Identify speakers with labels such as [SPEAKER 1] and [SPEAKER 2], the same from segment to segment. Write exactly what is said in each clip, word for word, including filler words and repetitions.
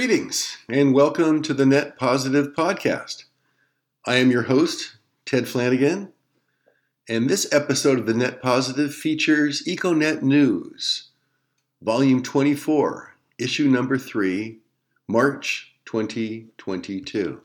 [SPEAKER 1] Greetings and welcome to the Net Positive Podcast. I am your host, Ted Flanagan, and this episode of the Net Positive features EcoNet News, Volume twenty-four, Issue Number three, March twenty twenty-two.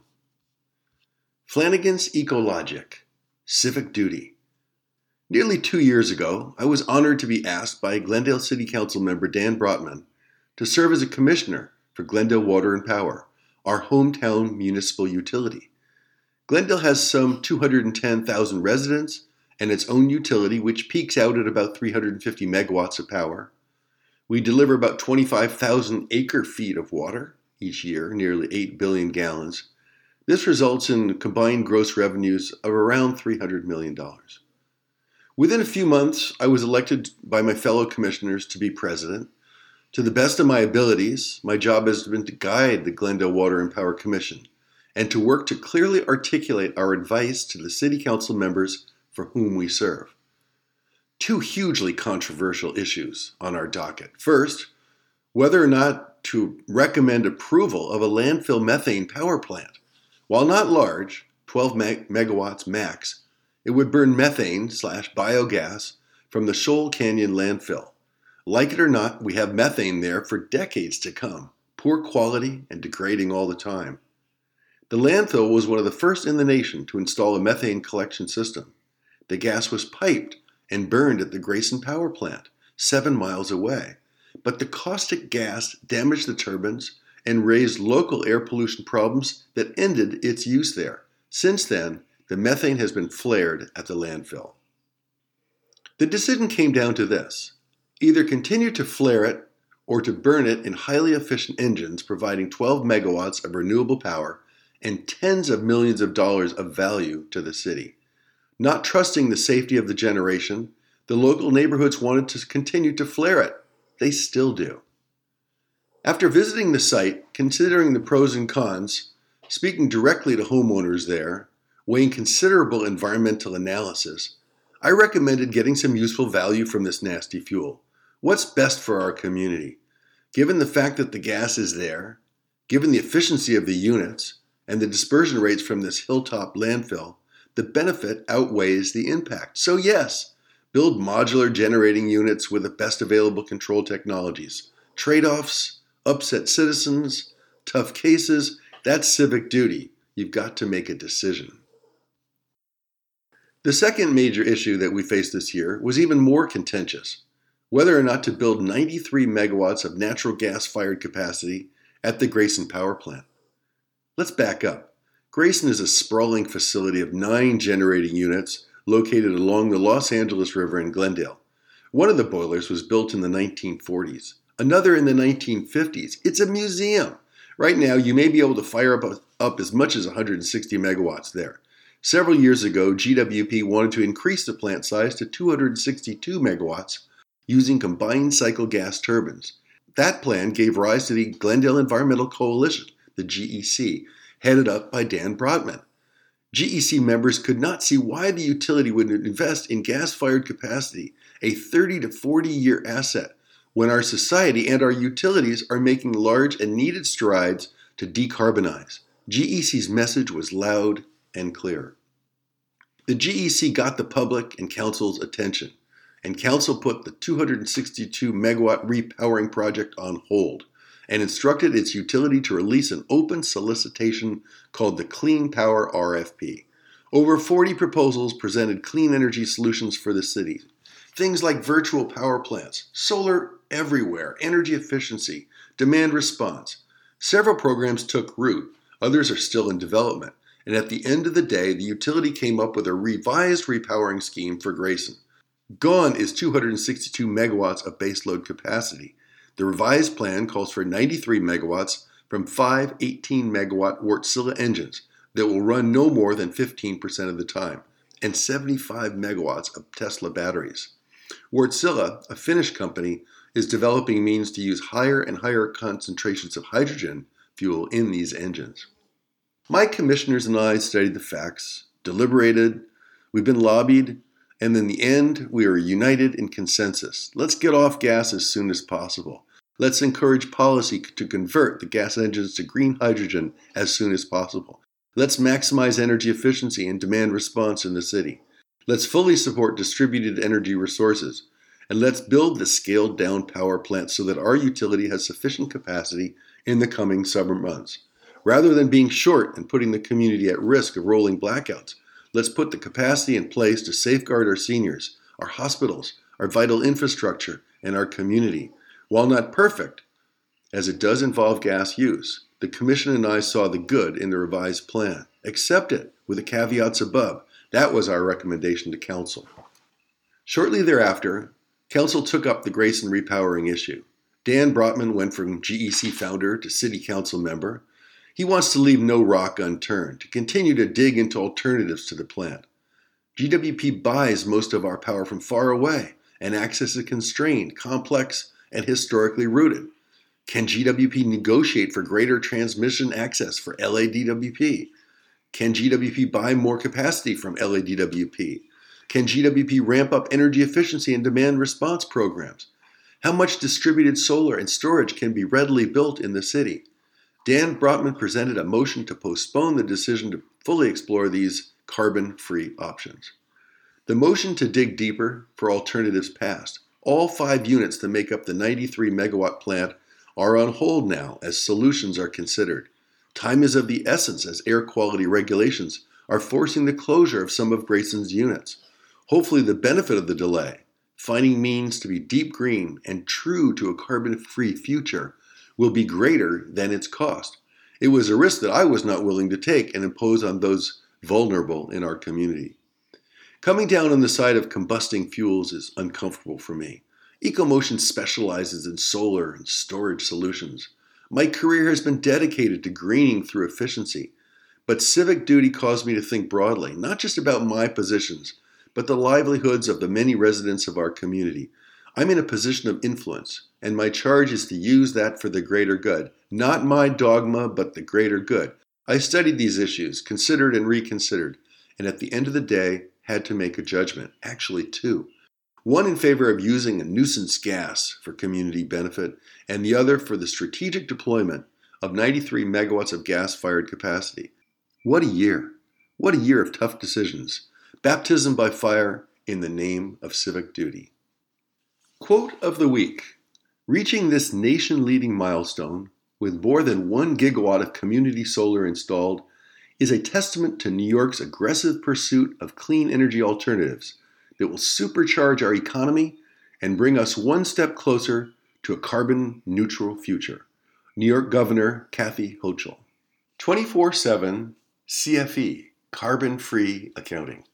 [SPEAKER 1] Flanagan's Ecologic, Civic Duty. Nearly two years ago, I was honored to be asked by Glendale City Council member Dan Brotman to serve as a commissioner for Glendale Water and Power, our hometown municipal utility. Glendale has some two hundred ten thousand residents and its own utility, which peaks out at about three hundred fifty megawatts of power. We deliver about twenty-five thousand acre feet of water each year, nearly eight billion gallons. This results in combined gross revenues of around three hundred million dollars. Within a few months, I was elected by my fellow commissioners to be president. To the best of my abilities, my job has been to guide the Glendale Water and Power Commission and to work to clearly articulate our advice to the City Council members for whom we serve. Two hugely controversial issues on our docket. First, whether or not to recommend approval of a landfill methane power plant. While not large, twelve meg- megawatts max, it would burn methane slash biogas from the Shoal Canyon landfill. Like it or not, we have methane there for decades to come, poor quality and degrading all the time. The landfill was one of the first in the nation to install a methane collection system. The gas was piped and burned at the Grayson Power Plant, seven miles away. But the caustic gas damaged the turbines and raised local air pollution problems that ended its use there. Since then, the methane has been flared at the landfill. The decision came down to this. Either continue to flare it or to burn it in highly efficient engines providing twelve megawatts of renewable power and tens of millions of dollars of value to the city. Not trusting the safety of the generation, the local neighborhoods wanted to continue to flare it. They still do. After visiting the site, considering the pros and cons, speaking directly to homeowners there, weighing considerable environmental analysis, I recommended getting some useful value from this nasty fuel. What's best for our community? Given the fact that the gas is there, given the efficiency of the units, and the dispersion rates from this hilltop landfill, the benefit outweighs the impact. So yes, build modular generating units with the best available control technologies. Trade-offs, upset citizens, tough cases, that's civic duty. You've got to make a decision. The second major issue that we faced this year was even more contentious. Whether or not to build ninety-three megawatts of natural gas-fired capacity at the Grayson Power Plant. Let's back up. Grayson is a sprawling facility of nine generating units located along the Los Angeles River in Glendale. One of the boilers was built in the nineteen forties, another in the nineteen fifties. It's a museum. Right now, you may be able to fire up, up as much as one hundred sixty megawatts there. Several years ago, G W P wanted to increase the plant size to two hundred sixty-two megawatts using combined cycle gas turbines. That plan gave rise to the Glendale Environmental Coalition, the G E C, headed up by Dan Brotman. G E C members could not see why the utility would invest in gas-fired capacity, a thirty to forty year asset, when our society and our utilities are making large and needed strides to decarbonize. G E C's message was loud and clear. The G E C got the public and council's attention, and council put the two hundred sixty-two megawatt repowering project on hold and instructed its utility to release an open solicitation called the Clean Power R F P. Over forty proposals presented clean energy solutions for the city. Things like virtual power plants, solar everywhere, energy efficiency, demand response. Several programs took root, others are still in development, and at the end of the day, the utility came up with a revised repowering scheme for Grayson. Gone is two hundred sixty-two megawatts of baseload capacity. The revised plan calls for ninety-three megawatts from five eighteen megawatt Wärtsilä engines that will run no more than fifteen percent of the time, and seventy-five megawatts of Tesla batteries. Wärtsilä, a Finnish company, is developing means to use higher and higher concentrations of hydrogen fuel in these engines. My commissioners and I studied the facts, deliberated, we've been lobbied, and in the end, we are united in consensus. Let's get off gas as soon as possible. Let's encourage policy to convert the gas engines to green hydrogen as soon as possible. Let's maximize energy efficiency and demand response in the city. Let's fully support distributed energy resources. And let's build the scaled-down power plant so that our utility has sufficient capacity in the coming summer months. Rather than being short and putting the community at risk of rolling blackouts, let's put the capacity in place to safeguard our seniors, our hospitals, our vital infrastructure, and our community. While not perfect, as it does involve gas use, the Commission and I saw the good in the revised plan. Accept it with the caveats above. That was our recommendation to Council. Shortly thereafter, Council took up the Grayson repowering issue. Dan Brotman went from G E C founder to City Council member. He wants to leave no rock unturned, to continue to dig into alternatives to the plant. G W P buys most of our power from far away, and access is constrained, complex, and historically rooted. Can G W P negotiate for greater transmission access for L A D W P? Can G W P buy more capacity from L A D W P? Can G W P ramp up energy efficiency and demand response programs? How much distributed solar and storage can be readily built in the city? Dan Brotman presented a motion to postpone the decision to fully explore these carbon-free options. The motion to dig deeper for alternatives passed. All five units that make up the ninety-three megawatt plant are on hold now as solutions are considered. Time is of the essence as air quality regulations are forcing the closure of some of Grayson's units. Hopefully the benefit of the delay, finding means to be deep green and true to a carbon-free future, will be greater than its cost. It was a risk that I was not willing to take and impose on those vulnerable in our community. Coming down on the side of combusting fuels is uncomfortable for me. EcoMotion specializes in solar and storage solutions. My career has been dedicated to greening through efficiency, but civic duty caused me to think broadly, not just about my positions, but the livelihoods of the many residents of our community. I'm in a position of influence, and my charge is to use that for the greater good. Not my dogma, but the greater good. I studied these issues, considered and reconsidered, and at the end of the day, had to make a judgment, actually two. One in favor of using a nuisance gas for community benefit, and the other for the strategic deployment of ninety-three megawatts of gas-fired capacity. What a year. What a year of tough decisions. Baptism by fire in the name of civic duty. Quote of the week. Reaching this nation-leading milestone with more than one gigawatt of community solar installed is a testament to New York's aggressive pursuit of clean energy alternatives that will supercharge our economy and bring us one step closer to a carbon-neutral future. New York Governor Kathy Hochul. twenty-four seven C F E, carbon-free accounting.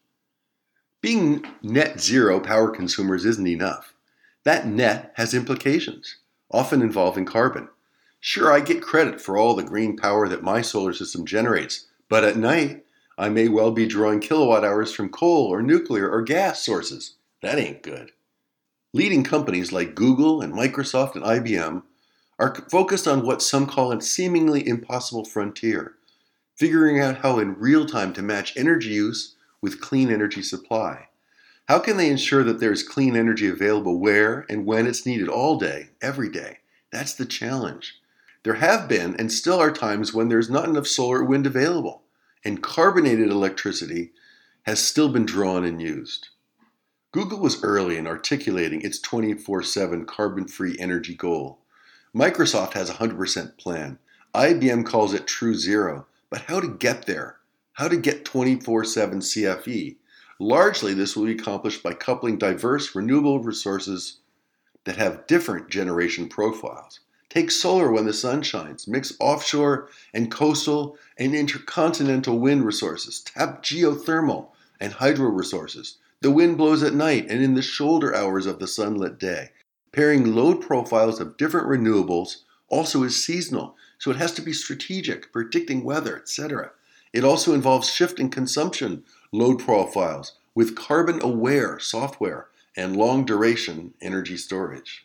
[SPEAKER 1] Being net zero power consumers isn't enough. That net has implications, often involving carbon. Sure, I get credit for all the green power that my solar system generates, but at night, I may well be drawing kilowatt hours from coal or nuclear or gas sources. That ain't good. Leading companies like Google and Microsoft and I B M are focused on what some call a seemingly impossible frontier, figuring out how in real time to match energy use with clean energy supply. How can they ensure that there is clean energy available where and when it's needed all day, every day? That's the challenge. There have been and still are times when there's not enough solar or wind available, and carbonated electricity has still been drawn and used. Google was early in articulating its twenty-four seven carbon-free energy goal. Microsoft has a one hundred percent plan. I B M calls it true zero. But how to get there? How to get twenty-four seven C F E? Largely, this will be accomplished by coupling diverse renewable resources that have different generation profiles. Take solar when the sun shines, mix offshore and coastal and intercontinental wind resources, tap geothermal and hydro resources. The wind blows at night and in the shoulder hours of the sunlit day. Pairing load profiles of different renewables also is seasonal, so it has to be strategic, predicting weather, et cetera. It also involves shifting consumption load profiles with carbon-aware software and long-duration energy storage.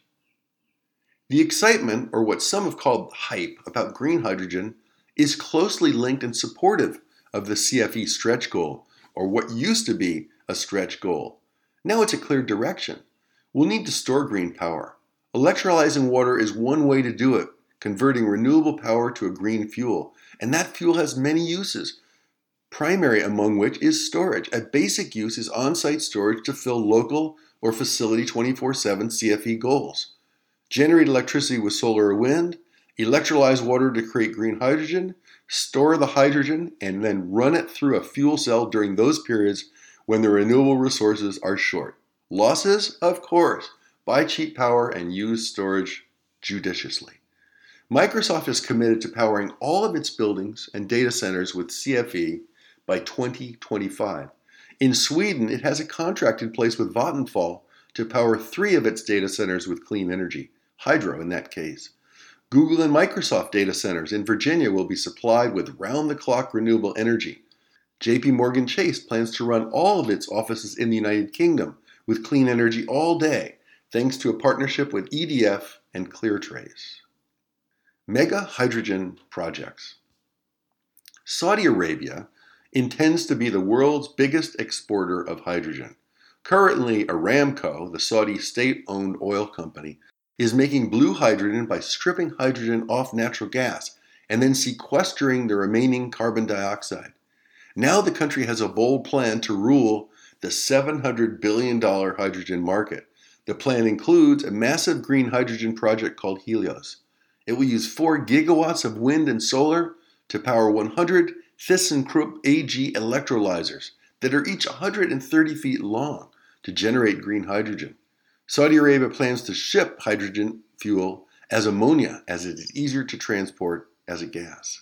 [SPEAKER 1] The excitement, or what some have called hype, about green hydrogen is closely linked and supportive of the C F E stretch goal, or what used to be a stretch goal. Now it's a clear direction. We'll need to store green power. Electrolyzing water is one way to do it, converting renewable power to a green fuel, and that fuel has many uses, primary among which is storage. A basic use is on-site storage to fill local or facility twenty-four seven C F E goals. Generate electricity with solar or wind, electrolyze water to create green hydrogen, store the hydrogen, and then run it through a fuel cell during those periods when the renewable resources are short. Losses? Of course. Buy cheap power and use storage judiciously. Microsoft is committed to powering all of its buildings and data centers with C F E by twenty twenty-five. In Sweden, it has a contract in place with Vattenfall to power three of its data centers with clean energy, hydro in that case. Google and Microsoft data centers in Virginia will be supplied with round-the-clock renewable energy. J P Morgan Chase plans to run all of its offices in the United Kingdom with clean energy all day, thanks to a partnership with E D F and ClearTrace. Mega hydrogen projects. Saudi Arabia intends to be the world's biggest exporter of hydrogen. Currently, Aramco, the Saudi state-owned oil company, is making blue hydrogen by stripping hydrogen off natural gas and then sequestering the remaining carbon dioxide. Now the country has a bold plan to rule the seven hundred billion dollars hydrogen market. The plan includes a massive green hydrogen project called Helios. It will use four gigawatts of wind and solar to power one hundred ThyssenKrupp A G electrolyzers that are each one hundred thirty feet long to generate green hydrogen. Saudi Arabia plans to ship hydrogen fuel as ammonia, as it is easier to transport as a gas.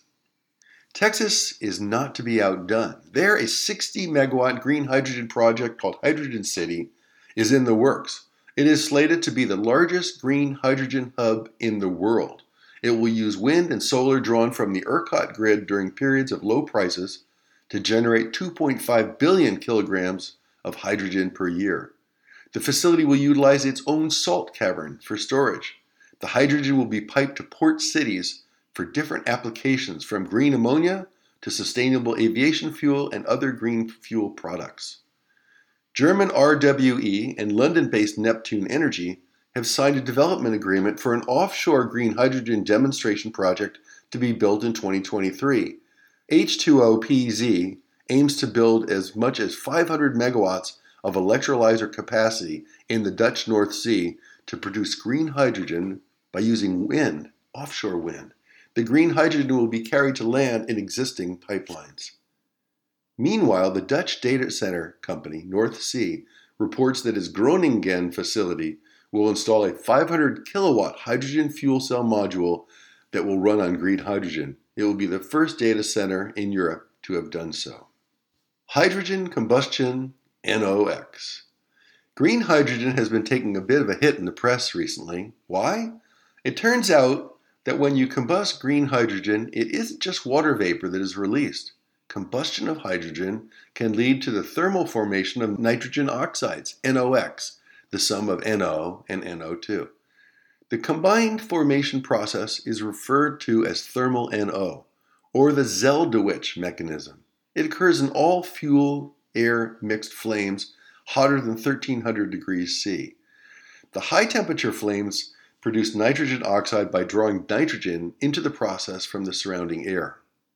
[SPEAKER 1] Texas is not to be outdone. There, a sixty megawatt green hydrogen project called Hydrogen City is in the works. It is slated to be the largest green hydrogen hub in the world. It will use wind and solar drawn from the ERCOT grid during periods of low prices to generate two point five billion kilograms of hydrogen per year. The facility will utilize its own salt cavern for storage. The hydrogen will be piped to port cities for different applications, from green ammonia to sustainable aviation fuel and other green fuel products. German R W E and London-based Neptune Energy have signed a development agreement for an offshore green hydrogen demonstration project to be built in twenty twenty-three. H two O P Z aims to build as much as five hundred megawatts of electrolyzer capacity in the Dutch North Sea to produce green hydrogen by using wind, offshore wind. The green hydrogen will be carried to land in existing pipelines. Meanwhile, the Dutch data center company, North Sea, reports that its Groningen facility will install a five hundred kilowatt hydrogen fuel cell module that will run on green hydrogen. It will be the first data center in Europe to have done so. Hydrogen combustion, N O X. Green hydrogen has been taking a bit of a hit in the press recently. Why? It turns out that when you combust green hydrogen, it isn't just water vapor that is released. Combustion of hydrogen can lead to the thermal formation of nitrogen oxides, N O X, the sum of N O and N O two. The combined formation process is referred to as thermal N O, or the Zeldowicz mechanism. It occurs in all fuel-air mixed flames hotter than thirteen hundred degrees C. The high-temperature flames produce nitrogen oxide by drawing nitrogen into the process from the surrounding air.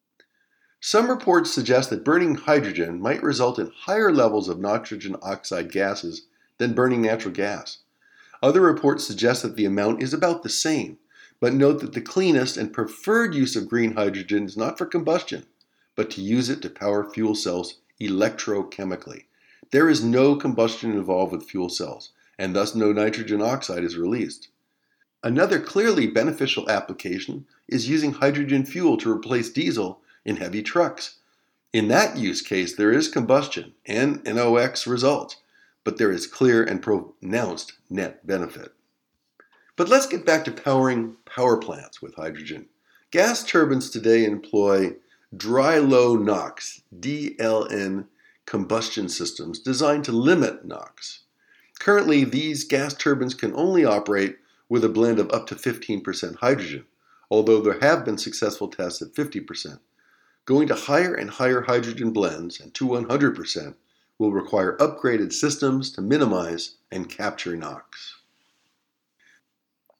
[SPEAKER 1] Some reports suggest that burning hydrogen might result in higher levels of nitrogen oxide gases than burning natural gas. Other reports suggest that the amount is about the same, but note that the cleanest and preferred use of green hydrogen is not for combustion, but to use it to power fuel cells electrochemically. There is no combustion involved with fuel cells, and thus no nitrogen oxide is released. Another clearly beneficial application is using hydrogen fuel to replace diesel in heavy trucks. In that use case, there is combustion and N O X results, but there is clear and pronounced net benefit. But let's get back to powering power plants with hydrogen. Gas turbines today employ dry low NOx, D L N, combustion systems designed to limit NOx. Currently, these gas turbines can only operate with a blend of up to fifteen percent hydrogen, although there have been successful tests at fifty percent. Going to higher and higher hydrogen blends, and to one hundred percent, will require upgraded systems to minimize and capture NOx.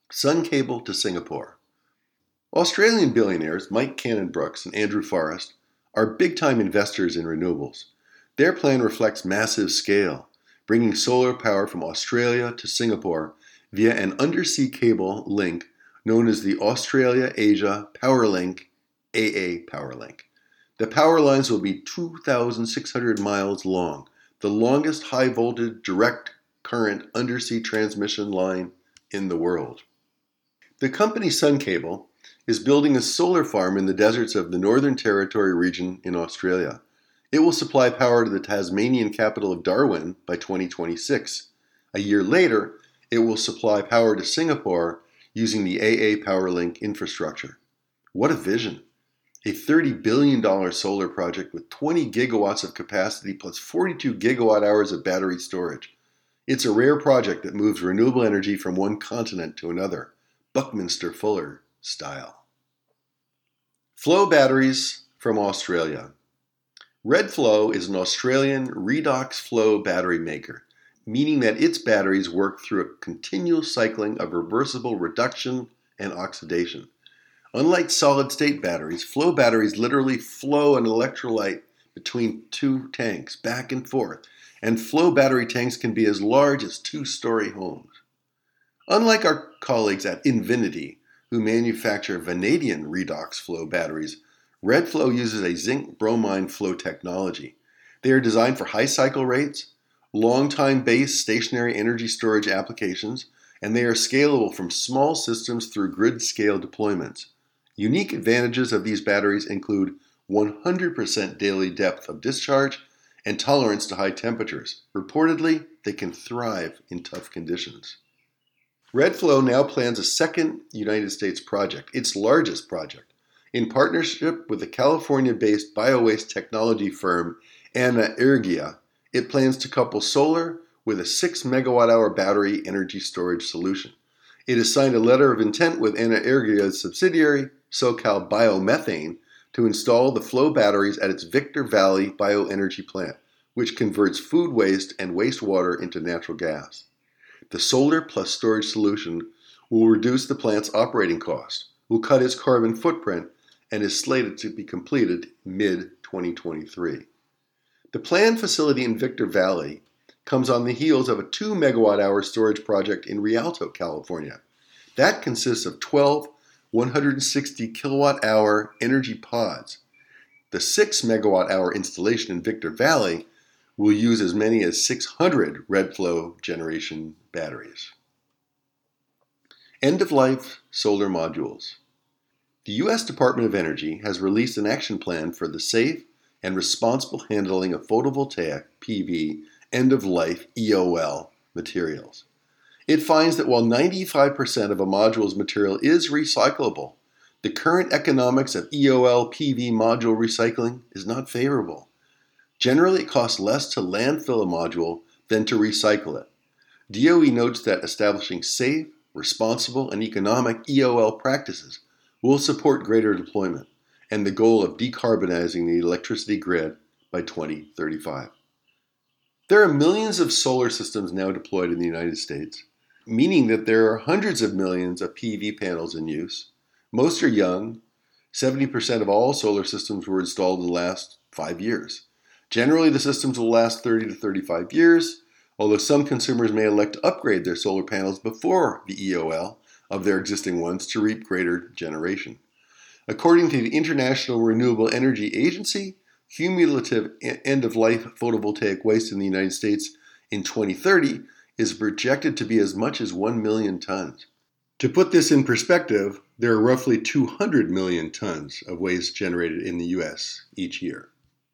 [SPEAKER 1] Sun cable to Singapore. Australian billionaires Mike Cannon-Brookes and Andrew Forrest are big-time investors in renewables. Their plan reflects massive scale, bringing solar power from Australia to Singapore via an undersea cable link known as the Australia-Asia Powerlink, A A Powerlink. The power lines will be two thousand six hundred miles long, the longest high-voltage direct current undersea transmission line in the world. The company Sun Cable is building a solar farm in the deserts of the Northern Territory region in Australia. It will supply power to the Tasmanian capital of Darwin by twenty twenty-six. A year later, it will supply power to Singapore using the A A Powerlink infrastructure. What a vision! A thirty billion dollars solar project with twenty gigawatts of capacity plus forty-two gigawatt hours of battery storage. It's a rare project that moves renewable energy from one continent to another, Buckminster Fuller style. Flow batteries from Australia. Redflow is an Australian redox flow battery maker, meaning that its batteries work through a continual cycling of reversible reduction and oxidation. Unlike solid-state batteries, flow batteries literally flow an electrolyte between two tanks, back and forth, and flow battery tanks can be as large as two-story homes. Unlike our colleagues at Invinity, who manufacture vanadium redox flow batteries, Redflow uses a zinc bromine flow technology. They are designed for high cycle rates, long-time base stationary energy storage applications, and they are scalable from small systems through grid-scale deployments. Unique advantages of these batteries include one hundred percent daily depth of discharge and tolerance to high temperatures. Reportedly, they can thrive in tough conditions. Redflow now plans a second United States project, its largest project. In partnership with the California-based biowaste technology firm Anaergia, it plans to couple solar with a six megawatt hour battery energy storage solution. It has signed a letter of intent with Anaergia's subsidiary, SoCal Biomethane, to install the flow batteries at its Victor Valley bioenergy plant, which converts food waste and wastewater into natural gas. The solar plus storage solution will reduce the plant's operating costs, will cut its carbon footprint, and is slated to be completed mid twenty twenty-three. The planned facility in Victor Valley comes on the heels of a two megawatt hour storage project in Rialto, California. That consists of twelve one hundred sixty kilowatt hour energy pods. The six megawatt hour installation in Victor Valley will use as many as six hundred Redflow generation batteries. End-of-life solar modules. The U S Department of Energy has released an action plan for the safe and responsible handling of photovoltaic P V end-of-life E O L materials. It finds that while ninety-five percent of a module's material is recyclable, the current economics of E O L P V module recycling is not favorable. Generally, it costs less to landfill a module than to recycle it. D O E notes that establishing safe, responsible, and economic E O L practices will support greater deployment and the goal of decarbonizing the electricity grid by twenty thirty-five. There are millions of solar systems now deployed in the United States, meaning that there are hundreds of millions of P V panels in use. Most are young. seventy percent of all solar systems were installed in the last five years. Generally, the systems will last thirty to thirty-five years, although some consumers may elect to upgrade their solar panels before the E O L of their existing ones to reap greater generation. According to the International Renewable Energy Agency, cumulative end-of-life photovoltaic waste in the United States in twenty thirty is projected to be as much as one million tons. To put this in perspective, there are roughly two hundred million tons of waste generated in the U S each year.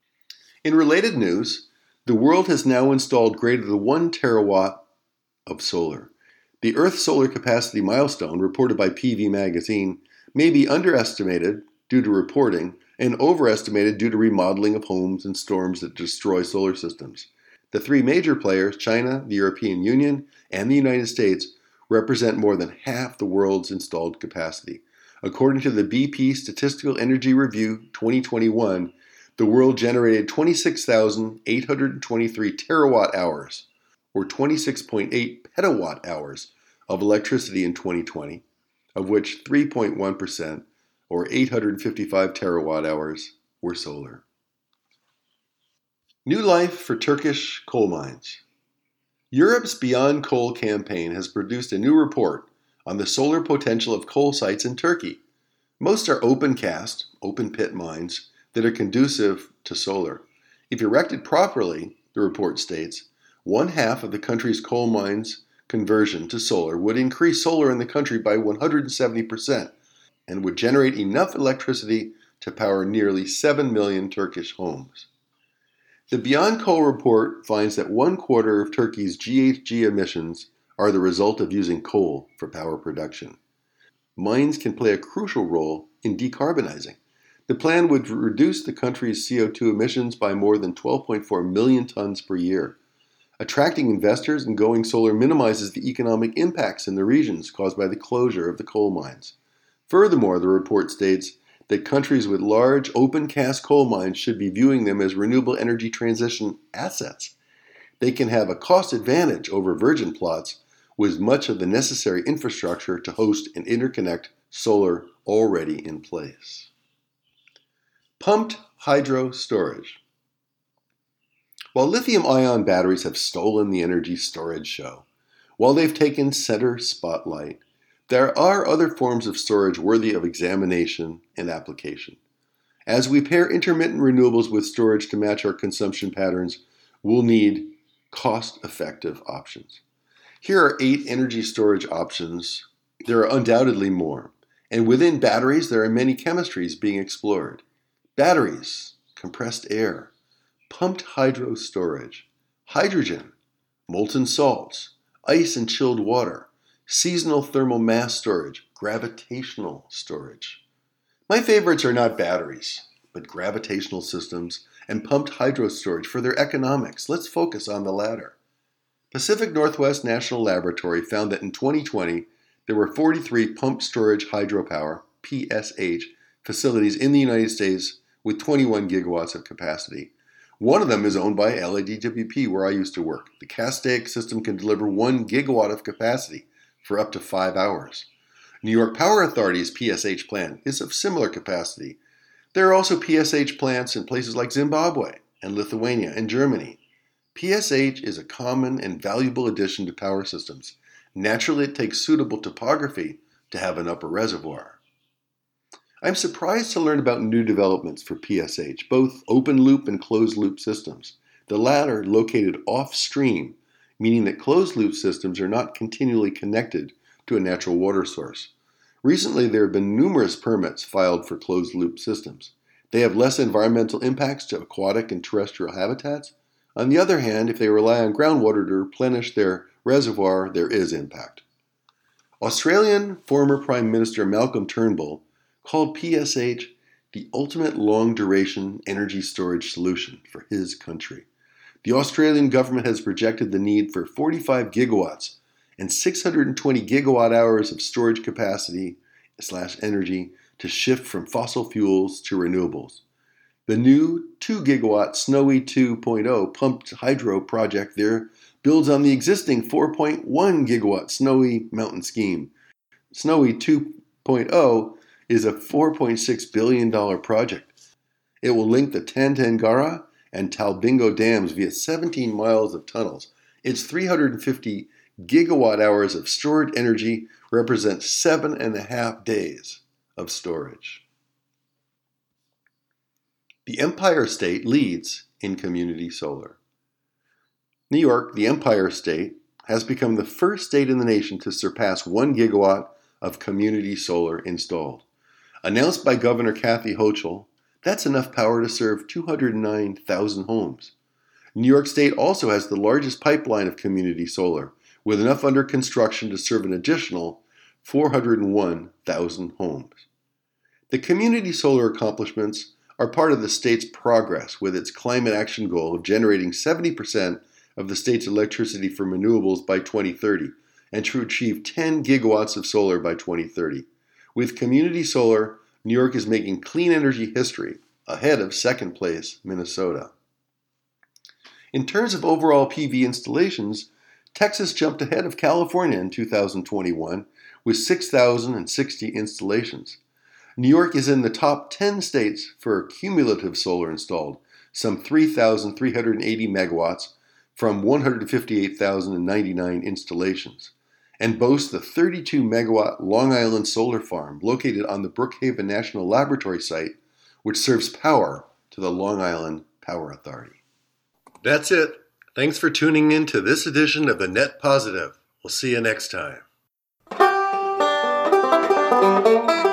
[SPEAKER 1] In related news, the world has now installed greater than one terawatt of solar. The Earth solar capacity milestone, reported by P V Magazine, may be underestimated due to reporting and overestimated due to remodeling of homes and storms that destroy solar systems. The three major players, China, the European Union, and the United States, represent more than half the world's installed capacity. According to the B P Statistical Energy Review twenty twenty-one, the world generated twenty-six thousand eight hundred twenty-three terawatt hours, or twenty-six point eight petawatt hours, of electricity in twenty twenty, of which three point one percent, or eight hundred fifty-five terawatt hours, were solar. New life for Turkish coal mines. Europe's Beyond Coal campaign has produced a new report on the solar potential of coal sites in Turkey. Most are open-cast, open-pit mines that are conducive to solar. If erected properly, the report states, one half of the country's coal mines' conversion to solar would increase solar in the country by one hundred seventy percent and would generate enough electricity to power nearly seven million Turkish homes. The Beyond Coal report finds that one quarter of Turkey's G H G emissions are the result of using coal for power production. Mines can play a crucial role in decarbonizing. The plan would reduce the country's C O two emissions by more than twelve point four million tons per year. Attracting investors and going solar minimizes the economic impacts in the regions caused by the closure of the coal mines. Furthermore, the report states that countries with large open-cast coal mines should be viewing them as renewable energy transition assets. They can have a cost advantage over virgin plots with much of the necessary infrastructure to host and interconnect solar already in place. Pumped hydro storage. While lithium-ion batteries have stolen the energy storage show, while they've taken center spotlight, there are other forms of storage worthy of examination and application. As we pair intermittent renewables with storage to match our consumption patterns, we'll need cost-effective options. Here are eight energy storage options. There are undoubtedly more. And within batteries, there are many chemistries being explored. Batteries, compressed air, pumped hydro storage, hydrogen, molten salts, ice and chilled water, seasonal thermal mass storage, gravitational storage. My favorites are not batteries, but gravitational systems and pumped hydro storage for their economics. Let's focus on the latter. Pacific Northwest National Laboratory found that in twenty twenty, there were forty-three pumped storage hydropower, P S H, facilities in the United States with twenty-one gigawatts of capacity. One of them is owned by L A D W P, where I used to work. The Castaic system can deliver one gigawatt of capacity for up to five hours. New York Power Authority's P S H plant is of similar capacity. There are also P S H plants in places like Zimbabwe and Lithuania and Germany. P S H is a common and valuable addition to power systems. Naturally, it takes suitable topography to have an upper reservoir. I'm surprised to learn about new developments for P S H, both open-loop and closed-loop systems. The latter located off-stream, meaning that closed-loop systems are not continually connected to a natural water source. Recently, there have been numerous permits filed for closed-loop systems. They have less environmental impacts to aquatic and terrestrial habitats. On the other hand, if they rely on groundwater to replenish their reservoir, there is impact. Australian former Prime Minister Malcolm Turnbull called P S H the ultimate long-duration energy storage solution for his country. The Australian government has projected the need for forty-five gigawatts and six hundred twenty gigawatt hours of storage capacity slash energy to shift from fossil fuels to renewables. The new two gigawatt Snowy two point oh pumped hydro project there builds on the existing four point one gigawatt Snowy Mountain scheme. Snowy two point oh is a four point six billion dollars project. It will link the Tantangara and Talbingo dams via seventeen miles of tunnels. Its three hundred fifty gigawatt hours of stored energy represents seven and a half days of storage. The Empire State leads in community solar. New York, the Empire State, has become the first state in the nation to surpass one gigawatt of community solar installed. Announced by Governor Kathy Hochul, that's enough power to serve two hundred nine thousand homes. New York State also has the largest pipeline of community solar, with enough under construction to serve an additional four hundred one thousand homes. The community solar accomplishments are part of the state's progress with its climate action goal of generating seventy percent of the state's electricity from renewables by twenty thirty, and to achieve ten gigawatts of solar by twenty thirty. With community solar, New York is making clean energy history, ahead of second place Minnesota. In terms of overall P V installations, Texas jumped ahead of California in two thousand twenty-one with six thousand sixty installations. New York is in the top ten states for cumulative solar installed, some three thousand three hundred eighty megawatts from one hundred fifty-eight thousand ninety-nine installations, and boasts the thirty-two megawatt Long Island solar farm located on the Brookhaven National Laboratory site, which serves power to the Long Island Power Authority. That's it. Thanks for tuning in to this edition of the Net Positive. We'll see you next time.